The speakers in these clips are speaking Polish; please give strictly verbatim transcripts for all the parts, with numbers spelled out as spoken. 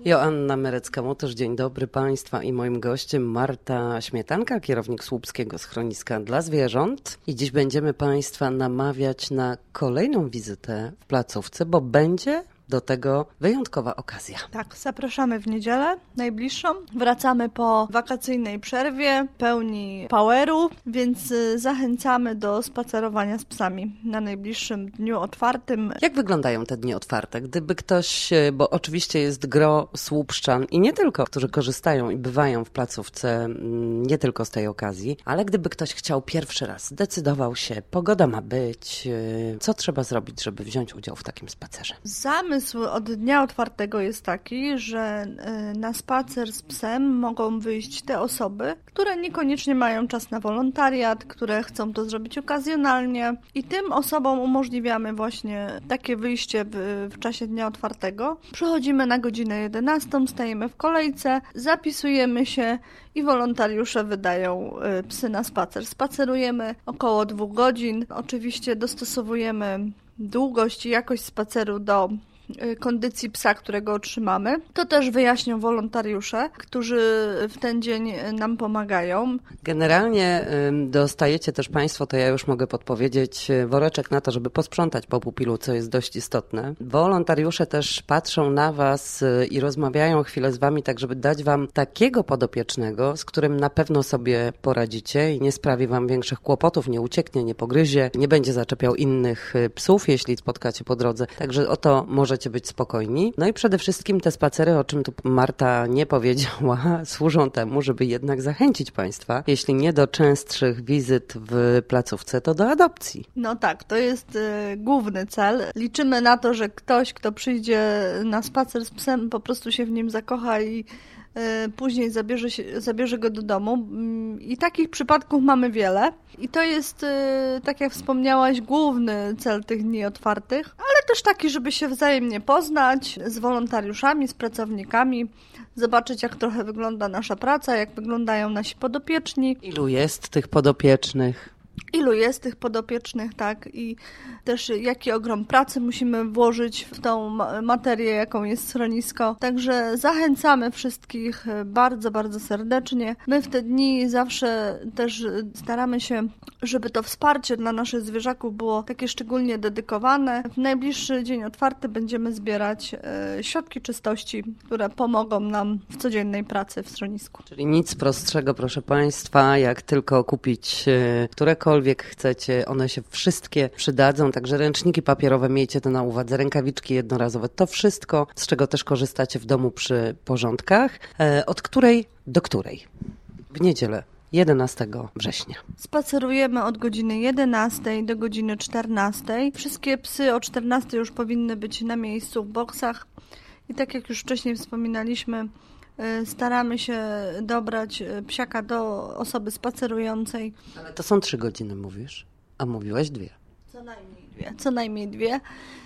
Joanna Merecka-Motysz, dzień dobry Państwa i moim gościem Marta Śmietanka, kierownik Słupskiego Schroniska dla Zwierząt. I dziś będziemy Państwa namawiać na kolejną wizytę w placówce, bo będzie do tego wyjątkowa okazja. Tak, zapraszamy w niedzielę najbliższą. Wracamy po wakacyjnej przerwie, pełni poweru, więc zachęcamy do spacerowania z psami na najbliższym dniu otwartym. Jak wyglądają te dni otwarte? Gdyby ktoś, bo oczywiście jest gro słupszczan i nie tylko, którzy korzystają i bywają w placówce, nie tylko z tej okazji, ale gdyby ktoś chciał pierwszy raz, zdecydował się, pogoda ma być, co trzeba zrobić, żeby wziąć udział w takim spacerze? Zamysł od dnia otwartego jest taki, że na spacer z psem mogą wyjść te osoby, które niekoniecznie mają czas na wolontariat, które chcą to zrobić okazjonalnie i tym osobom umożliwiamy właśnie takie wyjście w, w czasie dnia otwartego. Przychodzimy na godzinę jedenastą, stajemy w kolejce, zapisujemy się i wolontariusze wydają psy na spacer. Spacerujemy około dwóch godzin. Oczywiście dostosowujemy długość i jakość spaceru do kondycji psa, którego otrzymamy. To też wyjaśnią wolontariusze, którzy w ten dzień nam pomagają. Generalnie dostajecie też Państwo, to ja już mogę podpowiedzieć, woreczek na to, żeby posprzątać po pupilu, co jest dość istotne. Wolontariusze też patrzą na Was i rozmawiają chwilę z Wami, tak żeby dać Wam takiego podopiecznego, z którym na pewno sobie poradzicie i nie sprawi Wam większych kłopotów, nie ucieknie, nie pogryzie, nie będzie zaczepiał innych psów, jeśli spotkacie po drodze. Także o to możecie być spokojni. No i przede wszystkim te spacery, o czym tu Marta nie powiedziała, służą temu, żeby jednak zachęcić Państwa, jeśli nie do częstszych wizyt w placówce, to do adopcji. No tak, to jest y, główny cel. Liczymy na to, że ktoś, kto przyjdzie na spacer z psem, po prostu się w nim zakocha i później zabierze, się, zabierze go do domu i takich przypadków mamy wiele i to jest, tak jak wspomniałaś, główny cel tych dni otwartych, ale też taki, żeby się wzajemnie poznać z wolontariuszami, z pracownikami, zobaczyć, jak trochę wygląda nasza praca, jak wyglądają nasi podopieczni. Ilu jest tych podopiecznych? Ilu jest tych podopiecznych, tak, i też jaki ogrom pracy musimy włożyć w tą materię, jaką jest schronisko. Także zachęcamy wszystkich bardzo, bardzo serdecznie. My w te dni zawsze też staramy się, żeby to wsparcie dla naszych zwierzaków było takie szczególnie dedykowane. W najbliższy dzień otwarty będziemy zbierać środki czystości, które pomogą nam w codziennej pracy w schronisku. Czyli nic prostszego, proszę Państwa, jak tylko kupić którekolwiek chcecie, one się wszystkie przydadzą, także ręczniki papierowe, miejcie to na uwadze, rękawiczki jednorazowe, to wszystko, z czego też korzystacie w domu przy porządkach. E, od której do której? W niedzielę jedenastego września. Spacerujemy od godziny jedenastej do godziny czternastej. Wszystkie psy o czternastej już powinny być na miejscu w boksach i tak jak już wcześniej wspominaliśmy, staramy się dobrać psiaka do osoby spacerującej. Ale to są trzy godziny, mówisz? A mówiłaś dwie. Co najmniej dwie. Co najmniej dwie.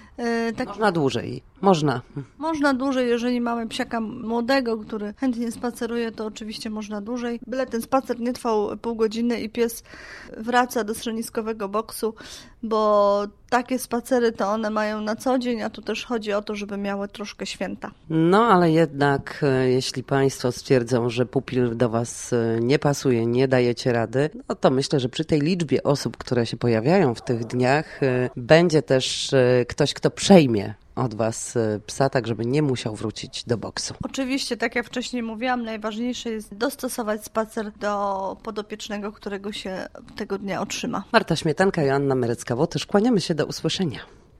Tak, można dłużej. Można. Można dłużej, jeżeli mamy psiaka młodego, który chętnie spaceruje, to oczywiście można dłużej. Byle ten spacer nie trwał pół godziny i pies wraca do schroniskowego boksu, bo takie spacery to one mają na co dzień, a tu też chodzi o to, żeby miały troszkę święta. No, ale jednak jeśli Państwo stwierdzą, że pupil do Was nie pasuje, nie dajecie rady, no to myślę, że przy tej liczbie osób, które się pojawiają w tych dniach, będzie też ktoś, kto przejmie od Was psa, tak żeby nie musiał wrócić do boksu. Oczywiście, tak jak wcześniej mówiłam, najważniejsze jest dostosować spacer do podopiecznego, którego się tego dnia otrzyma. Marta Śmietanka i Joanna Merecka-Motysz, kłaniamy się, do usłyszenia.